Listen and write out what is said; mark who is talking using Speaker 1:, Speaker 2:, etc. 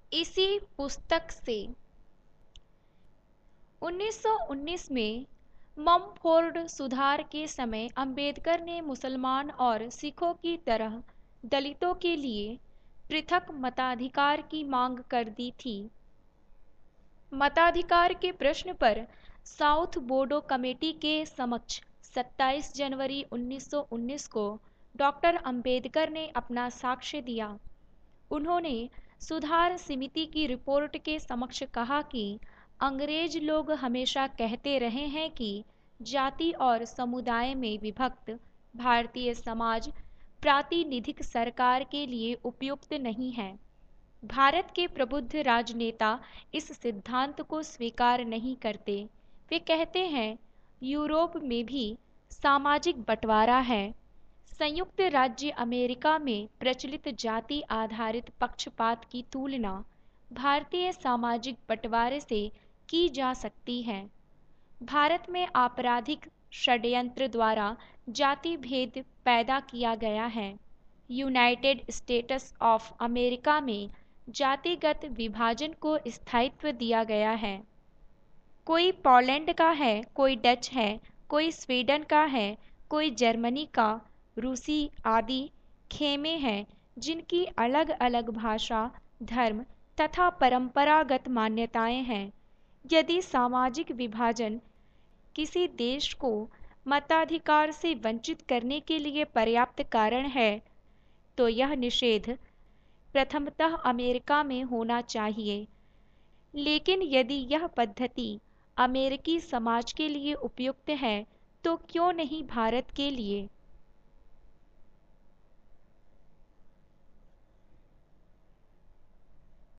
Speaker 1: इसी पुस्तक से 1919 में ममफोर्ड सुधार के समय अंबेडकर ने मुसलमान और सिखों की तरह दलितों के लिए पृथक मताधिकार की मांग कर दी थी। मताधिकार के प्रश्न पर साउथ बोडो कमेटी के समक्ष 27 जनवरी 1919 को डॉक्टर अंबेडकर ने अपना साक्ष्य दिया। उन्होंने सुधार समिति की रिपोर्ट के समक्ष कहा कि अंग्रेज लोग हमेशा कहते रहे हैं कि जाति और समुदाय में विभक्त भारतीय समाज प्रातिनिधिक सरकार के लिए उपयुक्त नहीं है। भारत के प्रबुद्ध राजनेता इस सिद्धांत को स्वीकार नहीं करते। वे कहते हैं यूरोप में भी सामाजिक बंटवारा है। संयुक्त राज्य अमेरिका में प्रचलित जाति आधारित पक्षपात की तुलना भारतीय सामाजिक बंटवारे से की जा सकती है। भारत में आपराधिक षड्यंत्र द्वारा जाति भेद पैदा किया गया है। यूनाइटेड स्टेट्स ऑफ अमेरिका में जातिगत विभाजन को स्थायित्व दिया गया है। कोई पोलैंड का है, कोई डच है, कोई स्वीडन का है, कोई जर्मनी का, रूसी आदि खेमे हैं जिनकी अलग अलग भाषा, धर्म तथा परंपरागत मान्यताएं हैं। यदि सामाजिक विभाजन किसी देश को मताधिकार से वंचित करने के लिए पर्याप्त कारण है तो यह निषेध प्रथमतः अमेरिका में होना चाहिए। लेकिन यदि यह पद्धति अमेरिकी समाज के लिए उपयुक्त है तो क्यों नहीं भारत के लिए।